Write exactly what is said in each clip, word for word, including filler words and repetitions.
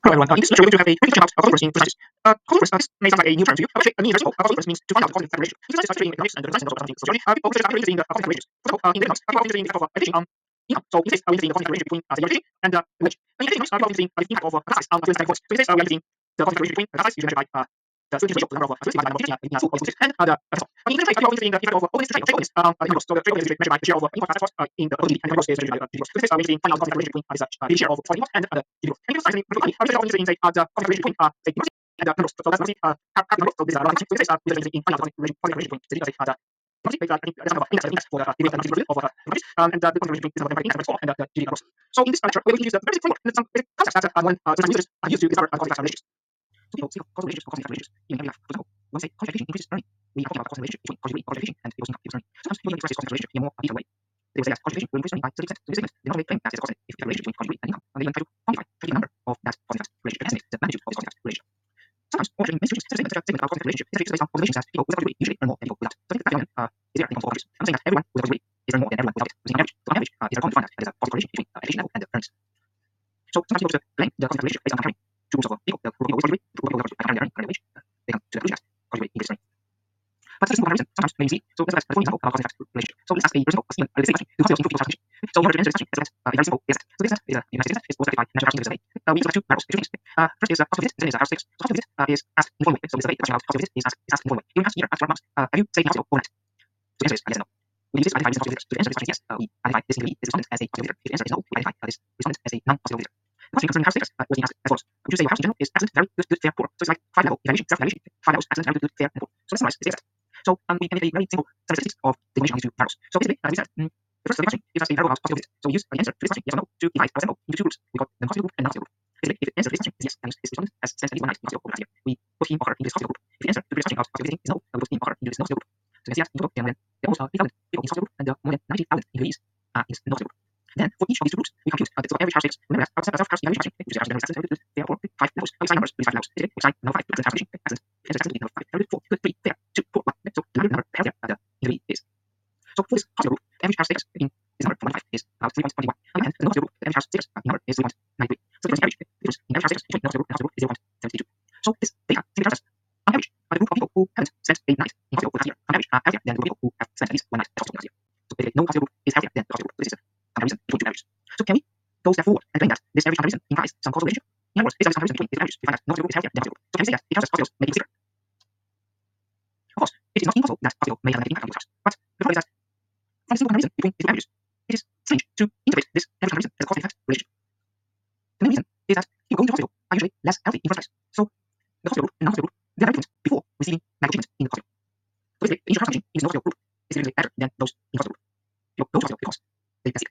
Hello everyone. Uh, in this lecture, we're going to have a brief discussion about uh, cosmology in precise. Uh, cosmology uh, this may sound like a new term to you, uh, actually, uh, meaning uh, cosmology means to find out the cosmic relationship. In science, studying economics and the science of sociology, uh, people are interested in the uh, cosmic relations. For example, uh, in economics, uh, people are interested in the effect of uh, aviation on income. So in this case, uh, we're interested in the cosmic relationship between uh, singularity and uh, wage. And in economics, uh, people are interested in uh, the impact of uh, classes on uh, students' voice. So in this case, uh, we are interested in the cosmic relationship between uh, classes, usually measured by uh, the student ratio to the number of uh, students divided by the number of teaching uh, in uh, school or institution, and uh, the uh, that's all. But in interest rate, uh, people are interested in the effect of uh, openness to trade or trade openness um, uh, in numbers. So the trade openness is measured by the share of uh, import and export uh, in the total G D P, and the numbers is measured by uh, G D P growth. So in this case, uh, we're interested in finding out the cosmic relationship between uh, this uh, G D P share of foreign import and uh, the G D P growth. And in science, particularly, uh, we're interested in say uh, the cosmic relationship between uh, say velocity and uh, numbers. So that's velocity uh, have, have numbers. So this is uh, velocity. So in this case, uh, we're interested in finding out the cosmic relation, cosmic relation between say uh, the velocity, like, uh, I think that's kind of uh, index, index for the uh, degree of the velocity of uh, velocities, um, and uh, the cosmic relation between this is index and the G D P growth. So in this lecture, we're going to use the basic framework and some basic concepts that uh, when uh, some users uh, use to discover uh, cosmic relationships. So people see causal relationships or cosmic relationships in every life. For example, when we say cosmic relation increases learning, we are talking about the causal relationship between causal relation and people's income, people's learning. Sometimes people express this cosmic relationship in a more detailed way. They will say that causal relation will increase learning by thirty percent. So this statement, they not only claim that it's a cosmic if it's a relationship between causal and income, and they even try to quantify, try to get the number of that cosmic relationship and estimate the magnitude of this cosmic relationship. Sometimes more traditional institutions set a statement, statement about cosmic relationship is based on observations that people with a degree usually earn more than people without. So I think that phenomenon uh, is there in almost all countries. I'm saying that everyone with a degree is earning more than everyone without it, using an average. So on average, uh, is a common to find that there is a causal correlation between uh, education level and the earnings. So sometimes people just blame the cosmic relationship based on comparing two groups of people, the group of people with a degree, the group of people with a degree, by comparing their earning, current wage. Uh, they come to the conclusion that causal rate increases earning. But this simple comparison sometimes may be easy. So let's look at the following example of a cosmic relationship. So let's ask a person, a Stephen, a same question to hospitals in two people's relationship. So in order to answer this question, let's uh, a very simple data set. So this data is a United States is was certified national housing survey. Uh, we select two variables, two things. Uh, first is uh, cost of visit, second is uh, house status. So cost of visit uh, is asked in one way. So the survey question about cost of visit is asked, is asked in one way. You ask either after twelve months, uh, have you stayed in hospital overnight? So the answer is uh, yes and no. We use this to identify this cost of visit. So the answer to this question is yes. Uh, we identify this individual, this respondent as a hospital visitor. If the answer is no, we identify uh, this respondent as a non-hospital visitor. The question concerning house status uh, was being asked as follows. Would you say your house in general is excellent, very good, good, fair, poor? So it's like five level evaluation, self-evaluation. Five levels, excellent, very good, good, fair, and poor. So let's summarize this data set. So um, we can make a very simple statistics of the division of these two variables. So basically, uh, we said mm, the first question gives us a variable about possible visit. So we use uh, the answer to this question, yes or no, to divide our sample into two groups. We got the hospital group and non-hospital group. Basically, if the answer to this question is yes, that means this respondent has spent at least one night in hospital over the last year. We put him or her into this hospital group. If the answer to this question about hospital visiting is no, we put him or her into this non-hospital group. So you can see that in total, there are almost uh, three thousand people in this hospital group, and there are more than ninety thousand employees uh, in this non-hospital group. Then for each of these two groups, we compute uh, the average house status. Remember that our self-house evaluation question, which is house status, good, fair, poor, five levels. We assign numbers to these five levels. Basically, we assign number five to excellent house condition, excellent. If the answer is excellent, number five, very good, four, good, three, fair, two, poor, one. So the number, the healthier uh, the individual is. So for this hospital group, the average house status in this number from one to five is about three point two one. On the other hand, the non-hospital group, the average house status uh, number is three point nine three. So the difference in average, the difference in average house status between non-hospital group and hospital group is zero point seven two. So this data simply tells us, on average, uh, the group of people who haven't spent a night in hospital last year, on average, are healthier than the group of people who have spent at least one night in hospital last year. So basically, no hospital group is healthier than the hospital group. So this is a comparison between two averages. So can we go step forward and claim that this average comparison implies some causal relationship? In other words, this is a comparison between these averages. We find that non-hospital group is healthier than hospital group. So can we say that it tells us hospitals may be sicker? Of course, it is not impossible that hospital may have a negative impact on the but the problem is that from a simple comparison between these two averages, it is strange to integrate this average comparison as a cause and effect relationship. The main reason is that people going to hospital are usually less healthy in the first place. So the hospital group and non-hospital group, they are very different before receiving medical treatment in the hospital. So basically, the initial health condition in the non-hospital group is usually better than those in the hospital group. People go to hospital because they get sick.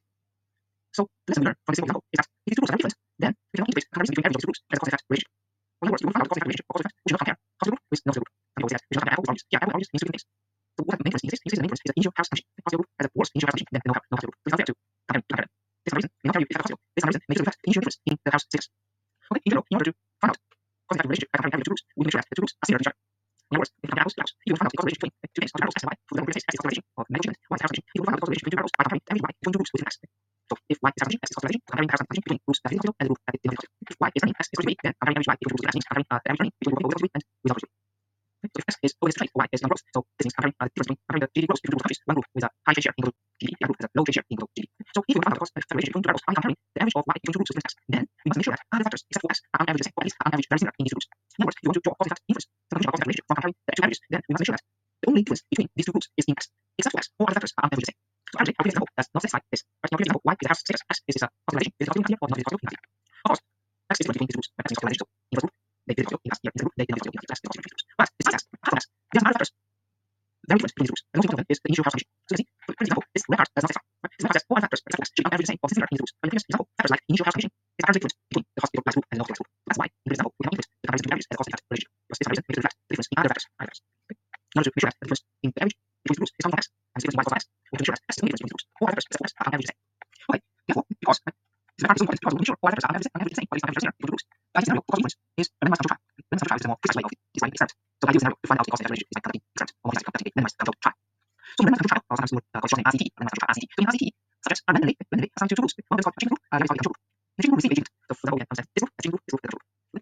So the lesson we learn from this simple example is that if these two groups are very different, then we cannot integrate comparison between averages of these two groups as a cause and effect relationship. In other words, we want to find out the cause and effect relationship or cause and effect, we should not compare hospital group with non-hospital group. Some people say that we should not compare apples with oranges. Yeah, apples with oranges means two different things. So what has the main difference in this? In this, the main difference is the initial house condition. The hospital group has a worse initial house condition than the non-hospital group. So it's not fair to compare to compare them. This comparison may not tell you if you have a hospital. This comparison may just reflect the initial difference in the house status. Okay, in general, in order to find out cause and effect relationship by comparing average two groups, we make sure that the two groups are similar to each other. In other words, if you compare apples to apples, you will find out the causal relation between two things or two variables as y. For example, we say x is causal relation of medical treatment, y is house condition. You will find out the causal relation between two variables by comparing the average y between two groups with different x. So if y is house condition, x is causal relation, comparing the house condition between groups that is in hospital and the group that is in hospital. If y is running, x is equal to b, then comparing average y between two groups with x means comparing uh, the average running between group of with and without group. So if x is always trade or y is non-growth, so this means comparing uh, the difference between comparing the G D P growth between two countries, one group with a high trade share in global G D P, the other group with a low trade share in global G D P. So if we want to find out the cost effect relationship between two variables by comparing the average of y between two groups with different x, then we must make sure that other factors except for x are on average the same, or at least are on average very similar in these two groups. In other words, if you want to draw a cause and effect inference, some conclusion about cause and effect relationship from comparing the two averages, then we must make sure that the only difference between these two groups is in x. Except for x, all other factors are on average the same. So actually, our previous example does not satisfy this. But in our previous example, y is a house status, x is this a causal relation, is it causal relation or not is it causal relation? Of course, x is different between these two groups, but x is causal relation. So in the group, they did it in last year, in the group, they did it in last year, x is causal relation. But besides x, apart from x, there are some other factors very different between these groups. The most important one is the initial house condition. So you can see, for example, this red part does not satisfy. Right? This red part says all other factors except x should be on average the same or similar in these groups. But in the previous example, factors like initial house condition is apparently different between the hospital class group and the non-hospital class group. That's why, in this example, we cannot integrate the comparison between averages as a cause and effect relation. Because this comparison makes it reflect the difference in other factors. Other factors. Okay? In order to make sure that the difference in the average between the groups is common from x, and the difference in y cos x, we have to make sure that x is the only difference between the groups. All other factors except for x are on average the same. Okay, therefore, because right, this part is so important because we make sure all other factors are on average, on average the same, or at least on average similar between the groups. But this scenario, the causal inference is a randomized control trial. Randomized control trial is a more precise way of designing experiment. So the ideal scenario to find out the cause and effect relationship is by conducting experiment, or more precisely conducting a randomized control trial. So randomized control trial, or sometimes uh, called short name R C T, randomized control trial R C T. So in R C T, subjects are randomly, randomly assigned to two groups. One is called a treatment group, uh, the other is called a control group. The treatment group receive a gene. So for example, we can understand this group, a treatment group, this group, the control group.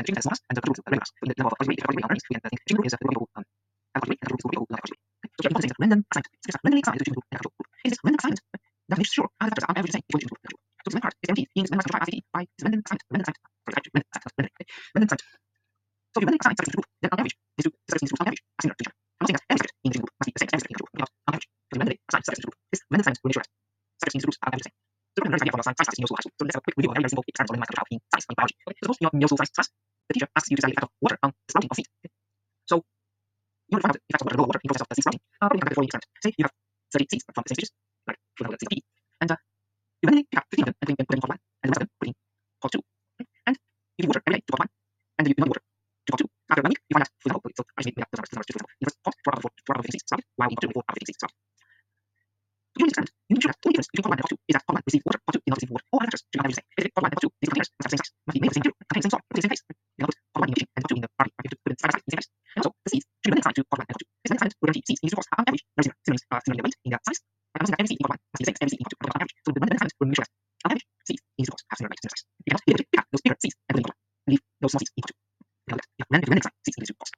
the chicken has and the rules of the so in the level of algorithm algorithm learning, we can think chicken is the variable um algorithm and the rules of the variable algorithm. So here important thing is random assignment. So it's randomly assigned to chicken group and group. Is this random assignment? That is sure all the factors are average the same equal to group. So the part is empty means random assignment by is random assignment random assignment sorry actually random assignment random assignment. So you randomly assign subjects to group, then on average these two subjects to group on average are similar to each other. I'm not saying that every subject in the group must be the same as every subject in the group because on average so you randomly assign subjects to group. This random assignment will ensure that subjects in the groups are average the same. So we're going to learn this idea from our science class in middle school. So let's have a quick review of a very, very simple experiment in microbiology, science, and biology. Okay, so suppose in your middle school science class, the teacher asks you to study the effect of water on the sprouting of seed. Okay. So you want to find out the effect of water, the role of water in the process of the seed sprouting. Uh, probably conduct the following experiment. Say you have thirty seeds from the same species, like for example, the seed of pea, and uh, you randomly pick out fifteen of them and put them in pot one, and the rest of them put in pot two. Okay. And you give water every day to pot one, and then you give water to pot two. After one week, you find out, for example, so I just made up the numbers, the numbers, for example, in the first pot, four out of four, four out of fifteen seeds sprouted, while in pot two, four out of fifteen seeds sprouted. To do this experiment, you need to ensure that the only difference between pot one and pot two is that pot one receives water, pot two did not receive water. All other factors should not be the same. Basically, pot one and pot two, these containers must have the same size, must be made of the same material, contain the same salt, contain the same taste. You can put pot one in the machine and pot two in the barbie, right? You have to put them side by side in the same place. And also, the seeds should be randomly assigned to pot one and pot two. This randomly assignment will guarantee seeds in these two pots are on average very similar. Similar means uh, similar in their weight, in their size. And I'm saying that every seed in pot one must be the same as every seed in pot two on average. So the randomly assignment will ensure that on average seeds in these two pots have similar weight, similar size. You cannot be able to pick out those bigger seeds and put them in pot one and leave those small seeds in pot two. You cannot do that. You have to randomly assign seeds in these two pots.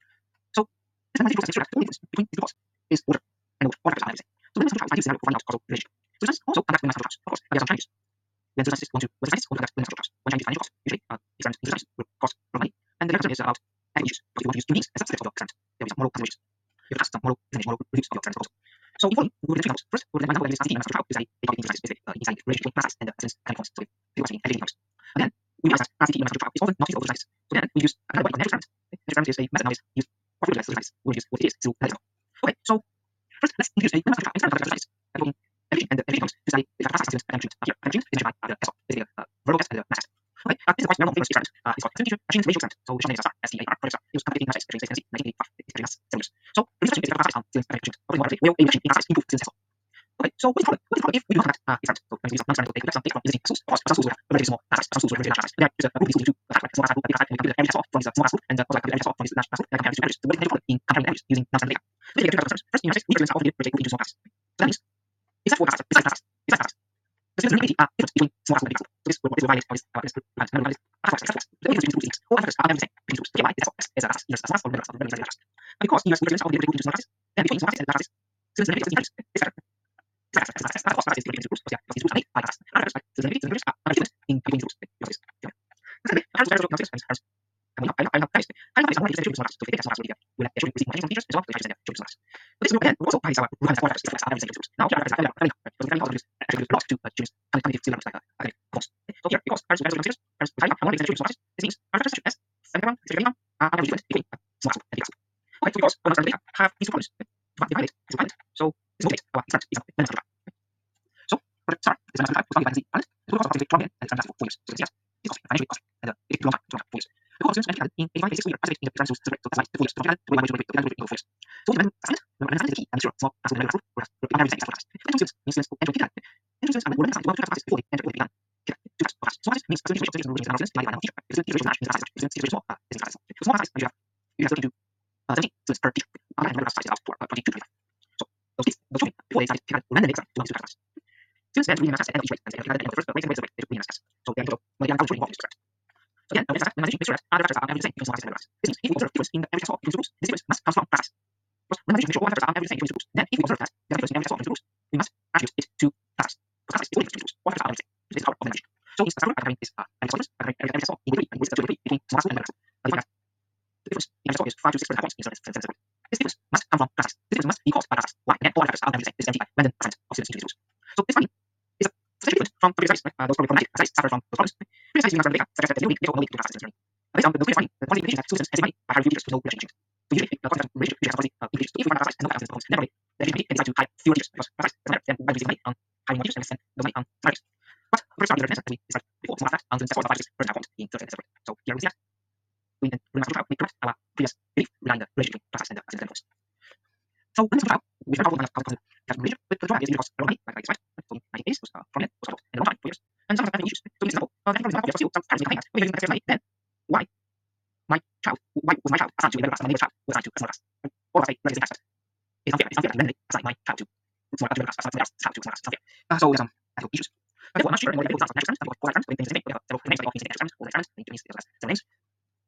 So this mathematical process ensures that the only difference between these two pots is water and water. All factors are average the same. So the randomly assigned trials are used in for finding out causal relationship. So this also conduct randomly assigned trials. Of course, there are some challenges. When the scientists want to, when the scientists want to conduct randomly assigned trials, one challenge is finding cost. Usually, uh, experiments in science will cost a lot of money, and the other concern is about ethical issues. Because you want to use human beings as subjects of your experiment, there will be some moral considerations. You have to ask some moral, moral reviews of your experiment proposal. So in following, we will then three levels. First, we will then find out whether this scientific trial is a topic in science specific, uh, inside the relationship between class size and the essence and performance. So we will see editing terms. Again, we realize that R C T in a trial is often not feasible for scientists. So then we use another way of measure experiment. Measure experiment is a method nowadays used for food scientists. We will use what it is to let it go. Okay, so first let's introduce a method trial experiment of science. Involving everything and the everything comes to study the class size students and students. Here, and students is measured by the S O, basically a uh, verbal test and the math test. Okay, uh, this is a quite well-known famous experiment. Uh, it's called Student Teacher Machine Ratio Experiment. So the short name is S T A R, project star. It was conducted in the United States between nineteen eighty-five and nineteen eighty-five. It's seven years. So the research is based on class size on students and students. According to what will a reduction in class size improve students' S O. Okay, so what is the problem? What is the problem if we do not conduct uh, experiment? So when we use a non-experimental data, we collect some data from existing schools. Of course, some schools will have a relatively small class size, some schools will have a very large class size. But there is a group of schools who attack like small class group, a big class, and we compute every S O from this small class group, and uh, also compute every S O from this large class group, and compare these two averages. So what is the problem in comparing averages using non-standard data? Let's take two concerns. First, in the United States, we determine how often we break a group into small classes. So that means, except for classes, besides classes, besides classes, the students in the are different between small class and big class. So this will, this will violate, this, uh, this will violate, violate, violate, except class. The difference between groups is all factors are the same between groups. So why is S O as a class, either a class or a class or a class. Because in the U S, we determine how often we break a group into small classes, then between small classes and large classes, students in the difference is better. This factor, this factor, of course, is divided into groups, because these groups are made by classes. Other factors like students in the difference are different in between groups. Because secondly, the factors of the students I mean, I know, guys, I know it's already the children's class, so if they get small class, we'll actually receive money from teachers as well, which is in their children's class. But this group again will also price our requirements for factors, are everything groups. Now, here are factors that are because we can also use actually a lot to choose cognitive skill levels like academic course. So here, because parents will consider parents will find out how many children's classes. This means our factors such as seventy-one, sixty-one are average different between small class and big class. Okay, so because one understands data have these two problems, they violate this requirement. So this motivates our experiment is a management trial. So for the start, this management trial was founded by the pilot. It will cost approximately twelve million and it's for four years. So you can see that it costs financially cost and uh, it takes a long time to run four years. The course of students and in eighty-five, eighty-six, we are participating in the experiment, so that's why the four years. So the to evaluate the evaluate in four years. So the assignment, the assignment is the key and sure small class and regular group will have average same class. Entering students means students will enter kindergarten. Entering students are more than assigned to one or two classes before they enter or begun kindergarten. Two classes per class. Small classes means percentage ratio of students and students divided by number of teachers. If student ratio large means the class is large. If student ratio small, uh, is the class small. So small class size, you have you have thirty-two, uh, thirteen students per teacher. And regular class size is about four, uh, twenty-two, twenty-five. So those kids, those children, before they decide kindergarten, will randomly assign to one to two classes. Students then read the math test at the end of each rate, and at the end of the first grade, grade, grade, grade, grade, test. So they are total, well, they are total involved in this experiment. So again, uh, when I make sure that other factors are average the same between small classes and regular classes. This means if we observe difference in the average S O between two groups, this difference must come from classes. Because when I make sure all factors are average the same between two groups, then if we observe that there is a difference in average S O between two groups, we must attribute it to classes. Because classes is only between two groups. All factors are average the same. This is our observation. So in the argument is uh, average solvers, average average S O in degree, and with the degree between small class and regular class. Uh, the difference in average S O is five to six percent points in certain certain certain. This difference must come from classes. This difference must be caused by classes. Why? Again, all factors are average the same. This is empty by random assignment of students into these groups. So this finding is a substantially different from previous studies. Uh, those probably problematic studies suffer from those problems. Previous studies using non-standard data suggest that there is no link, therefore no link to classes in learning. Uh, based on the previous finding, the quantity of students has been made by high review teachers with no relation changes. So usually, the quantity of ratio has already uh, increased. So if we find class size and no class students, never the ratio may decide to hire fewer teachers because class size doesn't matter. Then why do we spend money on hiring more teachers and spend the money on smart teachers? But the first part of the as we decided before, small class on students four, five, six per point being thirty separate. So here we see that we then we must try we correct our previous belief regarding the relationship between class size and the students and course. So when it's trial, we have a problem about the relation, but the trial is because a lot of money, like I expect. So in ninety days was uh, from it was about in a long time, four years. And some of the issues. So this example, uh, the example is still some factors behind that. When you're using the money, then why my child, why was my child assigned to a regular class and my neighbor's child was assigned to a small class? Right? All of us say like this aspect. It's unfair. It's unfair to randomly assign my child to small class to regular class, assign somebody else child to small class. It's unfair. Uh, so there's some actual issues. But therefore, I'm not sure. And more examples of next experiments, all experiments, when things are the same, we have several names, like all things in the experiments, all experiments, we need to use the class several names.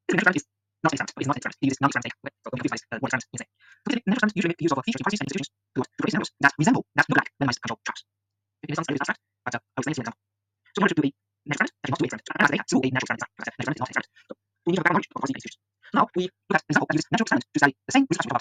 Basically, natural experiment is not an experiment, but it's not an experiment. He uses non-experiment data. So we can uh, what experiments he say. So basically, natural experiments usually make the use of features, hypotheses, and institutions to, to predict scenarios that resemble, that look like randomized control charts. It sounds a little abstract, but uh, I will explain it in an example. So in order to do a natural experiment, that is not do a experiment, to analyze data through a natural experiment design. Natural experiment is not an experiment. So we need to have background knowledge of hypotheses and institutions. Now we look at an example that uses natural experiment to study the same research